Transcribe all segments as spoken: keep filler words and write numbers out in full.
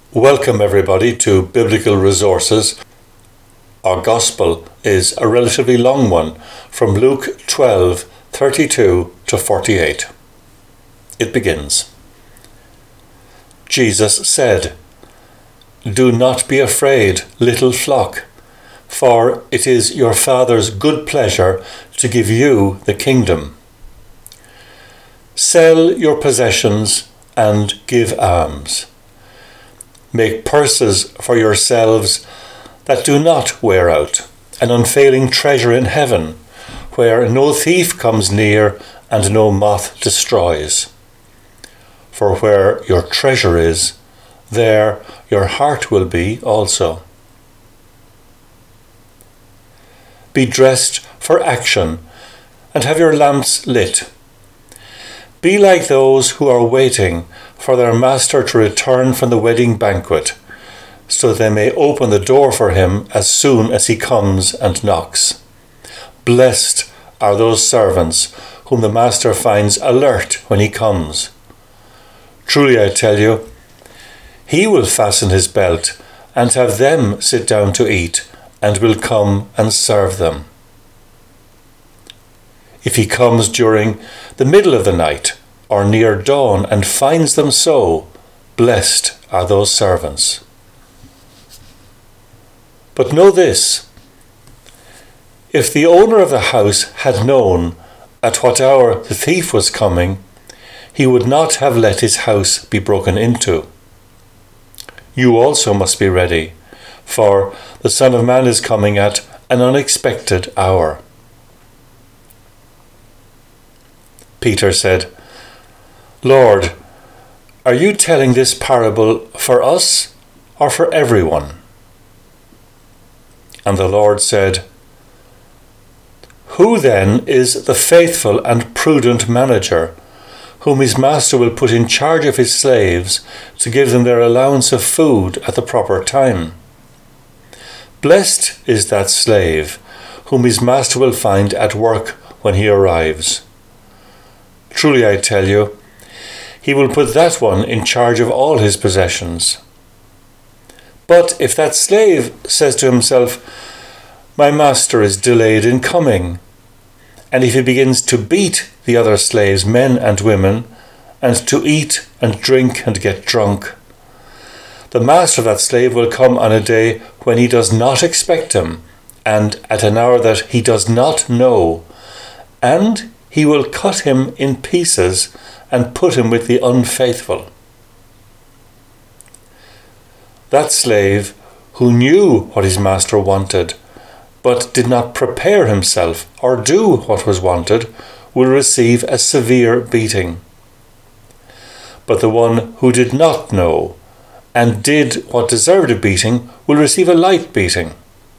Welcome everybody to Biblical Resources. Our Gospel is a relatively long one, from Luke twelve, thirty-two to forty-eight. It begins. Jesus said, "Do not be afraid, little flock, for it is your Father's good pleasure to give you the kingdom. Sell your possessions and give alms. Make purses for yourselves that do not wear out, an unfailing treasure in heaven, where no thief comes near and no moth destroys. For where your treasure is, there your heart will be also. Be dressed for action and have your lamps lit. Be like those who are waiting for their master to return from the wedding banquet, so they may open the door for him as soon as he comes and knocks. Blessed are those servants whom the master finds alert when he comes. Truly I tell you, he will fasten his belt and have them sit down to eat, and will come and serve them. If he comes during the middle of the night or near dawn and finds them so, blessed are those servants. But know this, if the owner of the house had known at what hour the thief was coming, he would not have let his house be broken into. You also must be ready, for the Son of Man is coming at an unexpected hour." Peter said, "Lord, are you telling this parable for us or for everyone?" And the Lord said, "Who then is the faithful and prudent manager, whom his master will put in charge of his slaves to give them their allowance of food at the proper time? Blessed is that slave, whom his master will find at work when he arrives. Truly I tell you, he will put that one in charge of all his possessions. But if that slave says to himself, 'My master is delayed in coming,' and if he begins to beat the other slaves, men and women, and to eat and drink and get drunk, the master of that slave will come on a day when he does not expect him, and at an hour that he does not know, and he will cut him in pieces and put him with the unfaithful. That slave who knew what his master wanted, but did not prepare himself or do what was wanted, will receive a severe beating. But the one who did not know and did what deserved a beating will receive a light beating.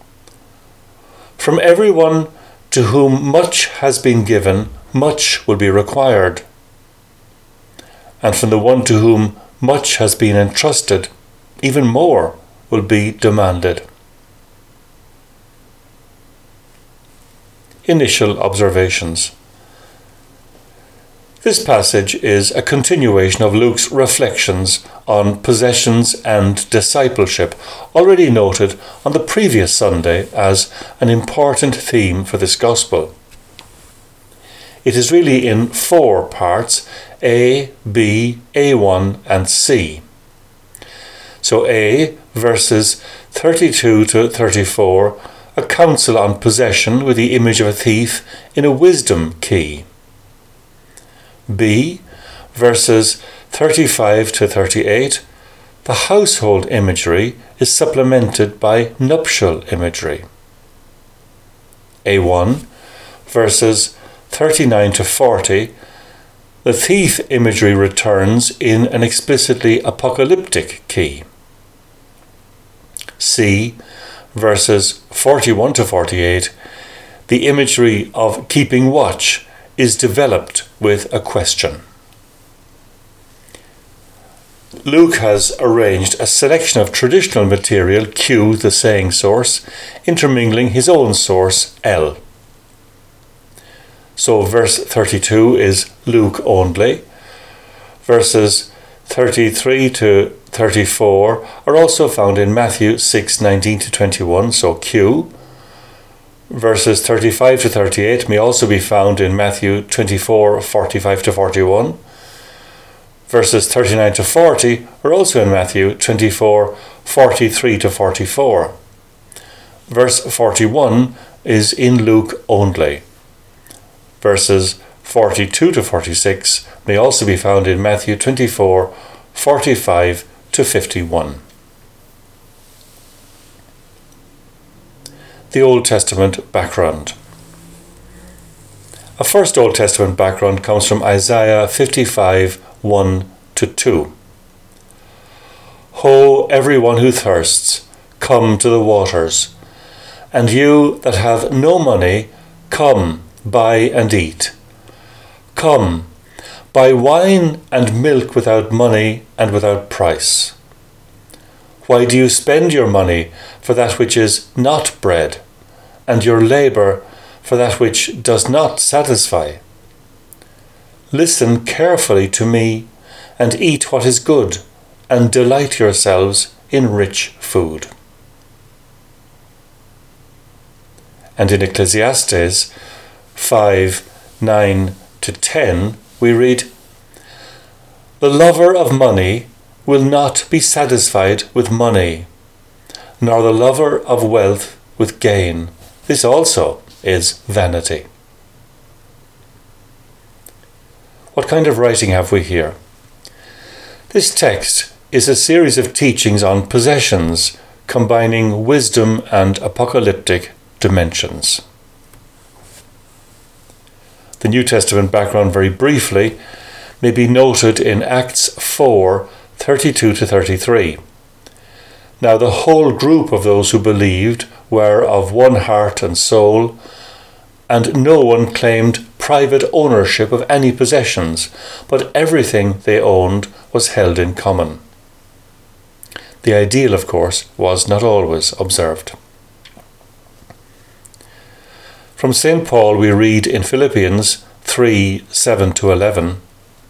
From everyone to whom much has been given, much will be required. And from the one to whom much has been entrusted, even more will be demanded." Initial observations. This passage is a continuation of Luke's reflections on possessions and discipleship, already noted on the previous Sunday as an important theme for this Gospel. It is really in four parts, A, B, A one and C. So A, verses thirty-two to thirty-four, a counsel on possession with the image of a thief in a wisdom key. B, verses thirty-five to thirty-eight, the household imagery is supplemented by nuptial imagery. A one, verses thirty-nine to forty, the thief imagery returns in an explicitly apocalyptic key. C, verses forty-one to forty-eight, the imagery of keeping watch is developed with a question. Luke has arranged a selection of traditional material, Q, the saying source, intermingling his own source, L. So verse thirty-two is Luke only. Verses thirty-three to thirty-four are also found in Matthew six nineteen to twenty-one, so Q. Verses thirty-five to thirty-eight may also be found in Matthew twenty-four forty-five to forty-one. Verses thirty-nine to forty are also in Matthew twenty-four forty-three to forty-four. Verse forty-one is in Luke only. Verses forty-two to forty-six may also be found in Matthew twenty-four forty-five to fifty-one. The Old Testament background. A first Old Testament background comes from Isaiah fifty-five, one to two. Ho, everyone who thirsts, come to the waters, and you that have no money, come, buy and eat. Come, buy wine and milk without money and without price. Why do you spend your money for that which is not bread, and your labour for that which does not satisfy? Listen carefully to me, and eat what is good, and delight yourselves in rich food. And in Ecclesiastes five, nine to ten, we read, The lover of money will not be satisfied with money, nor the lover of wealth with gain. This also is vanity. What kind of writing have we here? This text is a series of teachings on possessions, combining wisdom and apocalyptic dimensions. The New Testament background, very briefly, may be noted in Acts four, thirty-two to thirty-three. Now the whole group of those who believed were of one heart and soul, and no one claimed private ownership of any possessions, but everything they owned was held in common. The ideal, of course, was not always observed. From Saint Paul we read in Philippians three, seven to eleven,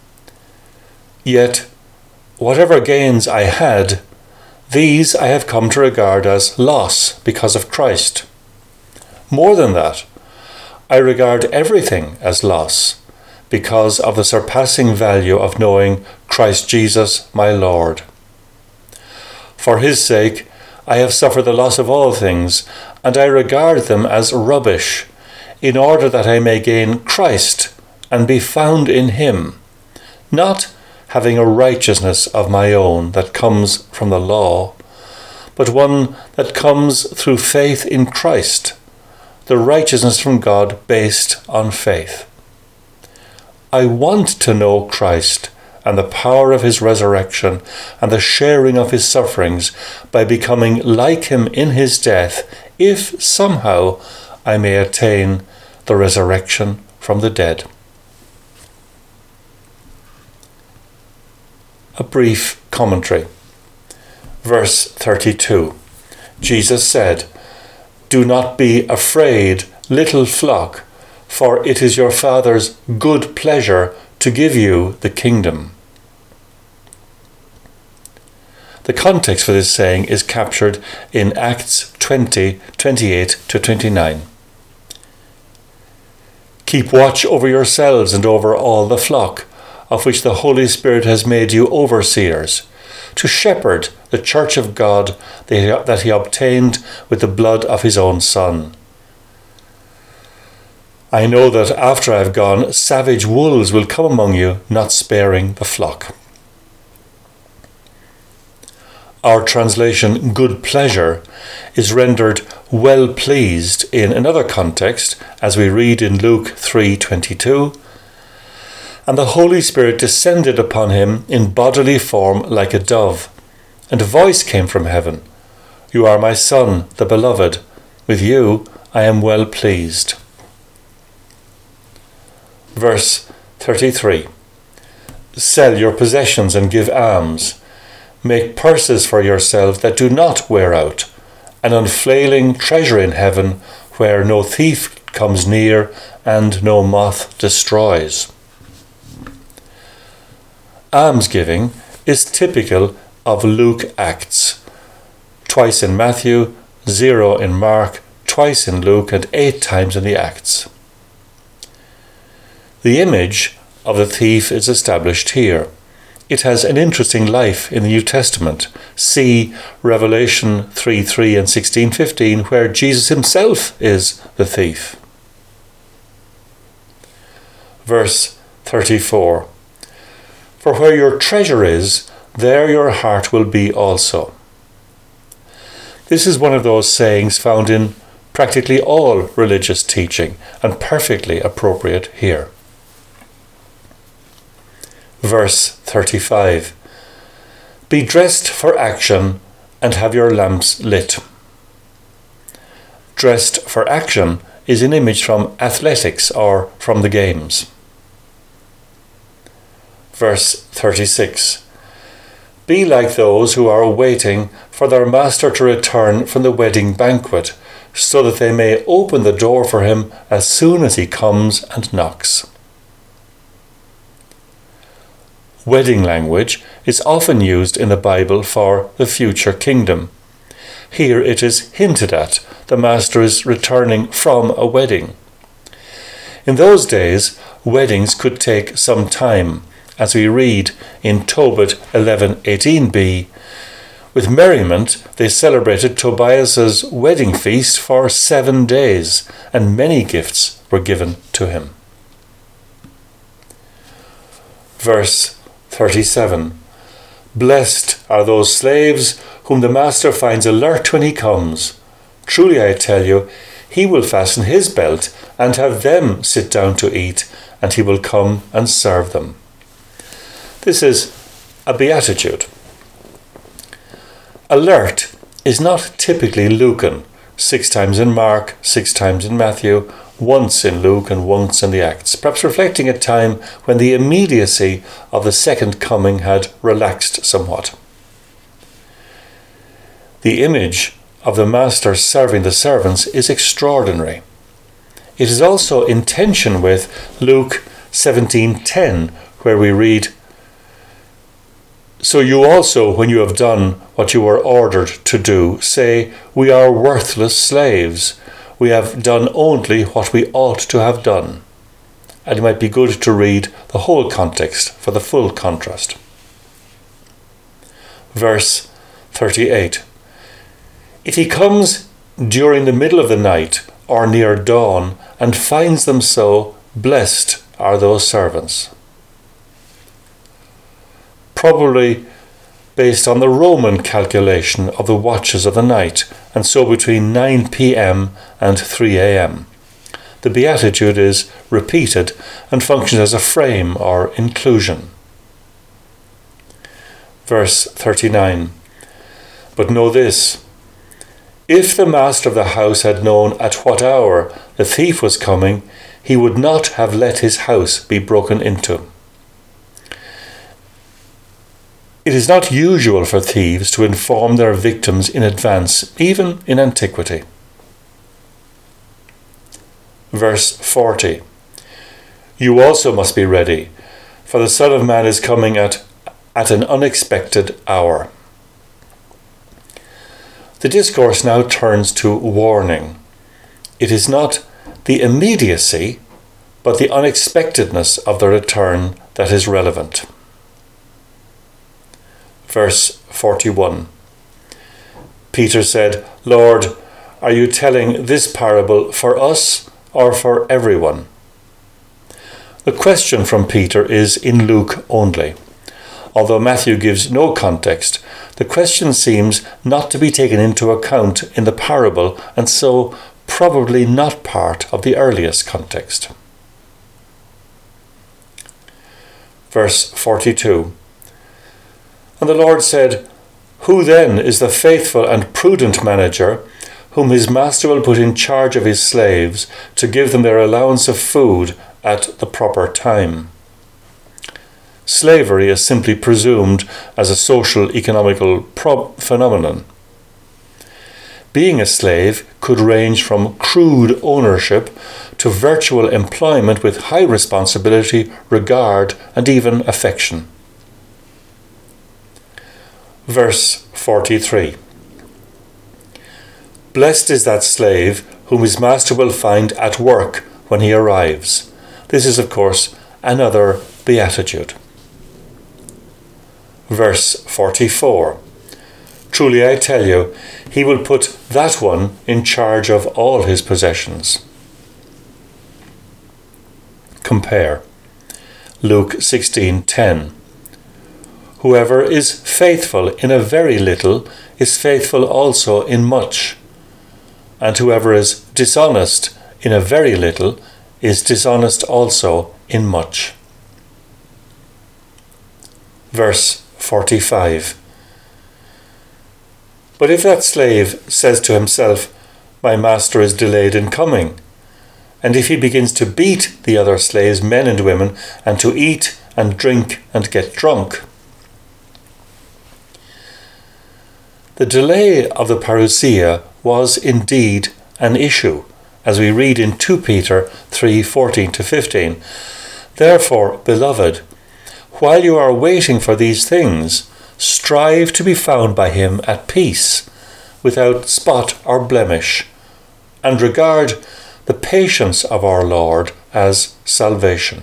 Yet whatever gains I had, these I have come to regard as loss because of Christ. More than that, I regard everything as loss because of the surpassing value of knowing Christ Jesus my Lord. For his sake I have suffered the loss of all things, and I regard them as rubbish, in order that I may gain Christ and be found in him, not having a righteousness of my own that comes from the law, but one that comes through faith in Christ, the righteousness from God based on faith. I want to know Christ and the power of his resurrection and the sharing of his sufferings by becoming like him in his death, if somehow I may attain the resurrection from the dead. A brief commentary. Verse thirty-two. Jesus said, Do not be afraid, little flock, for it is your Father's good pleasure to give you the kingdom. The context for this saying is captured in Acts twenty, twenty-eight to twenty-nine. Keep watch over yourselves and over all the flock, of which the Holy Spirit has made you overseers, to shepherd the church of God that he obtained with the blood of his own Son. I know that after I have gone, savage wolves will come among you, not sparing the flock. Our translation, good pleasure, is rendered well pleased in another context, as we read in Luke three twenty-two. And the Holy Spirit descended upon him in bodily form like a dove, and a voice came from heaven, You are my Son, the beloved. With you I am well pleased. Verse thirty-three. Sell your possessions and give alms. Make purses for yourselves that do not wear out, an unfailing treasure in heaven, where no thief comes near and no moth destroys. Almsgiving is typical of Luke Acts, twice in Matthew, zero in Mark, twice in Luke, and eight times in the Acts. The image of the thief is established here. It has an interesting life in the New Testament. See Revelation three three and sixteen fifteen, where Jesus himself is the thief. Verse thirty-four. For where your treasure is, there your heart will be also. This is one of those sayings found in practically all religious teaching and perfectly appropriate here. Verse thirty-five. Be dressed for action and have your lamps lit. Dressed for action is an image from athletics or from the games. Verse thirty-six. Be like those who are waiting for their master to return from the wedding banquet, so that they may open the door for him as soon as he comes and knocks. Wedding language is often used in the Bible for the future kingdom. Here it is hinted at the master is returning from a wedding. In those days, weddings could take some time, as we read in Tobit eleven eighteen b. With merriment they celebrated Tobias's wedding feast for seven days, and many gifts were given to him. Verse thirty-seven. Blessed are those slaves whom the master finds alert when he comes. Truly I tell you, he will fasten his belt and have them sit down to eat, and he will come and serve them. This is a beatitude. Alert is not typically Lucan, six times in Mark, six times in Matthew, once in Luke and once in the Acts, perhaps reflecting a time when the immediacy of the second coming had relaxed somewhat. The image of the master serving the servants is extraordinary. It is also in tension with Luke seventeen ten, where we read, So you also, when you have done what you were ordered to do, say, We are worthless slaves. We have done only what we ought to have done. And it might be good to read the whole context for the full contrast. Verse thirty-eight. If he comes during the middle of the night or near dawn and finds them so, blessed are those servants. Probably based on the Roman calculation of the watches of the night, and so between nine p.m. and three a.m. The beatitude is repeated and functions as a frame or inclusion. Verse thirty-nine. But know this, if the master of the house had known at what hour the thief was coming, he would not have let his house be broken into. It is not usual for thieves to inform their victims in advance, even in antiquity. Verse forty. You also must be ready, for the Son of Man is coming at, at an unexpected hour. The discourse now turns to warning. It is not the immediacy, but the unexpectedness of the return that is relevant. Verse forty-one. Peter said, Lord, are you telling this parable for us or for everyone? The question from Peter is in Luke only. Although Matthew gives no context, the question seems not to be taken into account in the parable, and so probably not part of the earliest context. Verse forty-two. And the Lord said, Who then is the faithful and prudent manager, whom his master will put in charge of his slaves to give them their allowance of food at the proper time? Slavery is simply presumed as a social economical pro- phenomenon. Being a slave could range from crude ownership to virtual employment with high responsibility, regard, and even affection. Verse forty-three. Blessed is that slave whom his master will find at work when he arrives. This is, of course, another beatitude. Verse forty-four. Truly I tell you, he will put that one in charge of all his possessions. Compare Luke sixteen ten. Whoever is faithful in a very little is faithful also in much, and whoever is dishonest in a very little is dishonest also in much. Verse forty-five. But if that slave says to himself, "My master is delayed in coming," and if he begins to beat the other slaves, men and women, and to eat and drink and get drunk, the delay of the parousia was indeed an issue, as we read in Second Peter three fourteen to fifteen. Therefore, beloved, while you are waiting for these things, strive to be found by him at peace, without spot or blemish, and regard the patience of our Lord as salvation.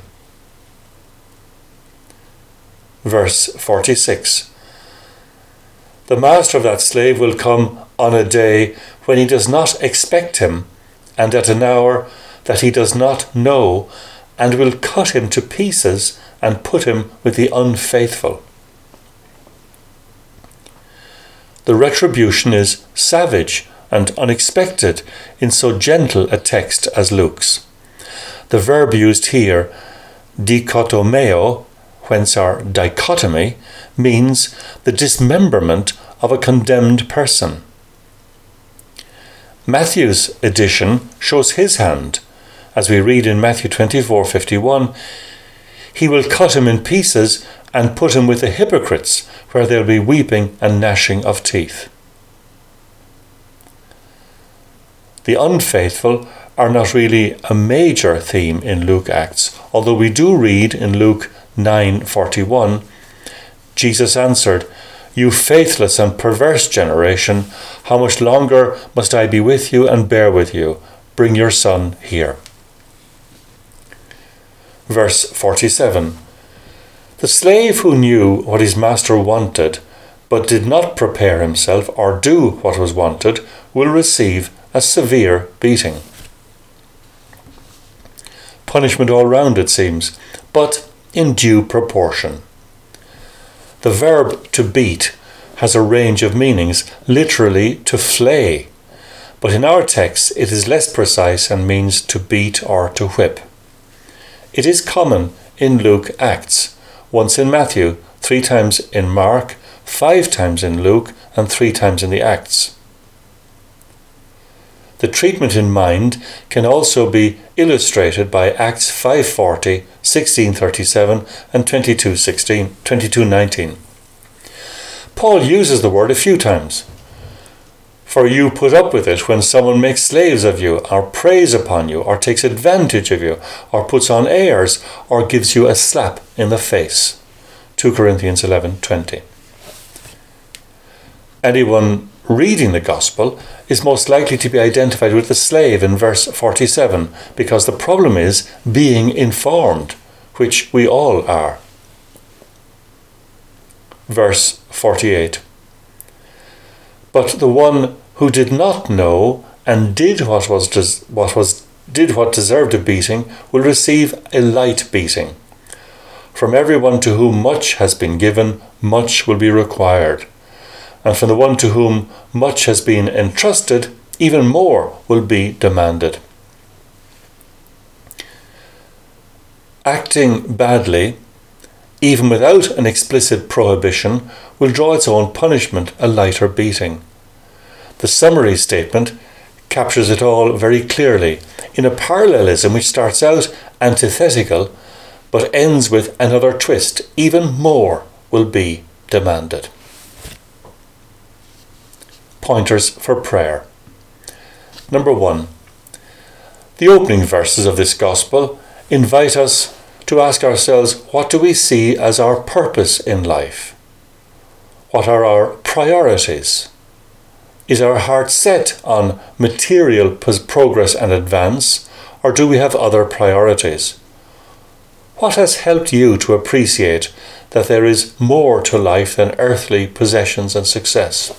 Verse forty-six. The master of that slave will come on a day when he does not expect him, and at an hour that he does not know, and will cut him to pieces and put him with the unfaithful. The retribution is savage and unexpected in so gentle a text as Luke's. The verb used here, dikotomeo, whence our dichotomy, means the dismemberment of a condemned person. Matthew's edition shows his hand, as we read in Matthew twenty-four fifty-one, he will cut him in pieces and put him with the hypocrites, where there will be weeping and gnashing of teeth. The unfaithful are not really a major theme in Luke Acts, although we do read in Luke nine forty-one, Jesus answered, "You faithless and perverse generation, how much longer must I be with you and bear with you? Bring your son here." Verse forty-seven. The slave who knew what his master wanted, but did not prepare himself or do what was wanted, will receive a severe beating. Punishment all round, it seems, but in due proportion. The verb to beat has a range of meanings, literally to flay, but in our text it is less precise and means to beat or to whip. It is common in Luke Acts, once in Matthew, three times in Mark, five times in Luke, and three times in the Acts. The treatment in mind can also be illustrated by Acts five forty, sixteen thirty-seven, and twenty-two sixteen, twenty-two nineteen. Paul uses the word a few times. For you put up with it when someone makes slaves of you, or preys upon you, or takes advantage of you, or puts on airs, or gives you a slap in the face. Second Corinthians eleven twenty. Anyone reading the Gospel is most likely to be identified with the slave in verse forty-seven, because the problem is being informed, which we all are. Verse forty-eight. But the one who did not know and did what was des- what was did what deserved a beating will receive a light beating. From everyone to whom much has been given, much will be required. And from the one to whom much has been entrusted, even more will be demanded. Acting badly, even without an explicit prohibition, will draw its own punishment, a lighter beating. The summary statement captures it all very clearly in a parallelism which starts out antithetical but ends with another twist. Even more will be demanded. Pointers for prayer. Number one. The opening verses of this Gospel invite us to ask ourselves, what do we see as our purpose in life? What are our priorities? Is our heart set on material progress and advance, or do we have other priorities? What has helped you to appreciate that there is more to life than earthly possessions and success?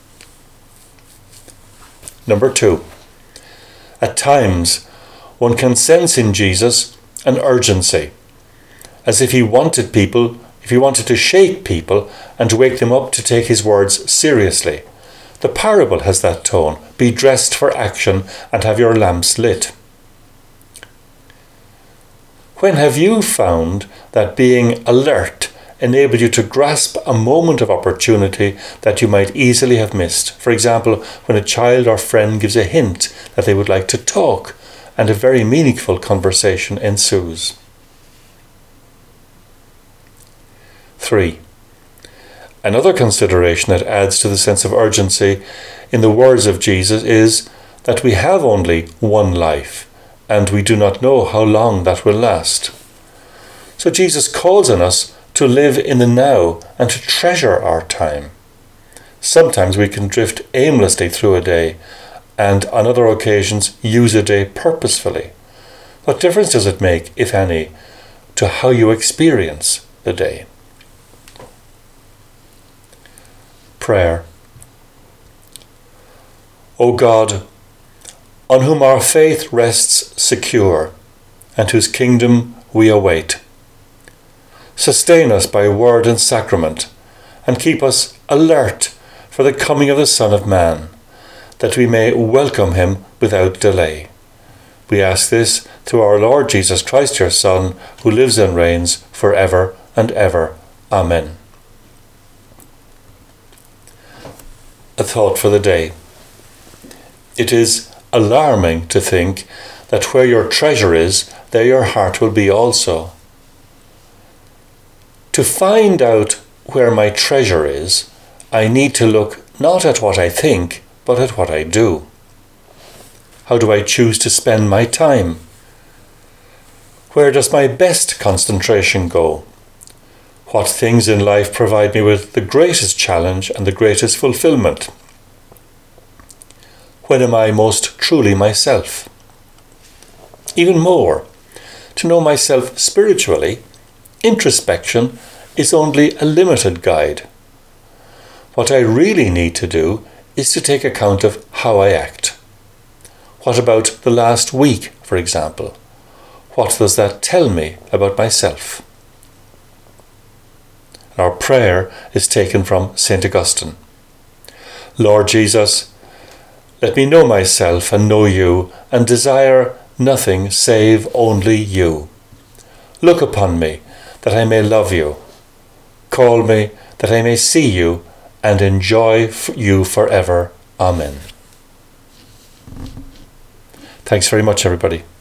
Number two, at times one can sense in Jesus an urgency, as if he wanted people, if he wanted to shake people and to wake them up to take his words seriously. The parable has that tone. Be dressed for action and have your lamps lit. When have you found that being alert enabled you to grasp a moment of opportunity that you might easily have missed? For example, when a child or friend gives a hint that they would like to talk and a very meaningful conversation ensues. Three. Another consideration that adds to the sense of urgency in the words of Jesus is that we have only one life and we do not know how long that will last. So Jesus calls on us to live in the now and to treasure our time. Sometimes we can drift aimlessly through a day and on other occasions use a day purposefully. What difference does it make, if any, to how you experience the day? Prayer. O God, on whom our faith rests secure, and whose kingdom we await, sustain us by word and sacrament, and keep us alert for the coming of the Son of Man, that we may welcome him without delay. We ask this through our Lord Jesus Christ, your Son, who lives and reigns for ever and ever. Amen. A thought for the day. It is alarming to think that where your treasure is, there your heart will be also. To find out where my treasure is, I need to look not at what I think, but at what I do. How do I choose to spend my time? Where does my best concentration go? What things in life provide me with the greatest challenge and the greatest fulfillment? When am I most truly myself? Even more, to know myself spiritually, introspection is only a limited guide. What I really need to do is to take account of how I act. What about the last week, for example? What does that tell me about myself? Our prayer is taken from Saint Augustine. Lord Jesus, let me know myself and know you, and desire nothing save only you. Look upon me, that I may love you. Call me, that I may see you, and enjoy you forever. Amen. Thanks very much, everybody.